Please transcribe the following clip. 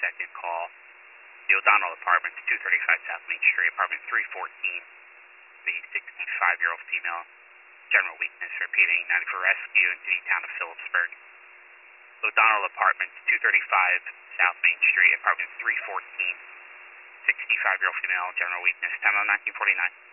second call. The O'Donnell Apartments, 235 South Main Street, apartment 314. The 65-year-old female, general weakness, repeating, 90 for rescue into the town of Phillipsburg. O'Donnell Apartments, 235 South Main Street, apartment 314. 65-year-old female, general weakness, time on 1949.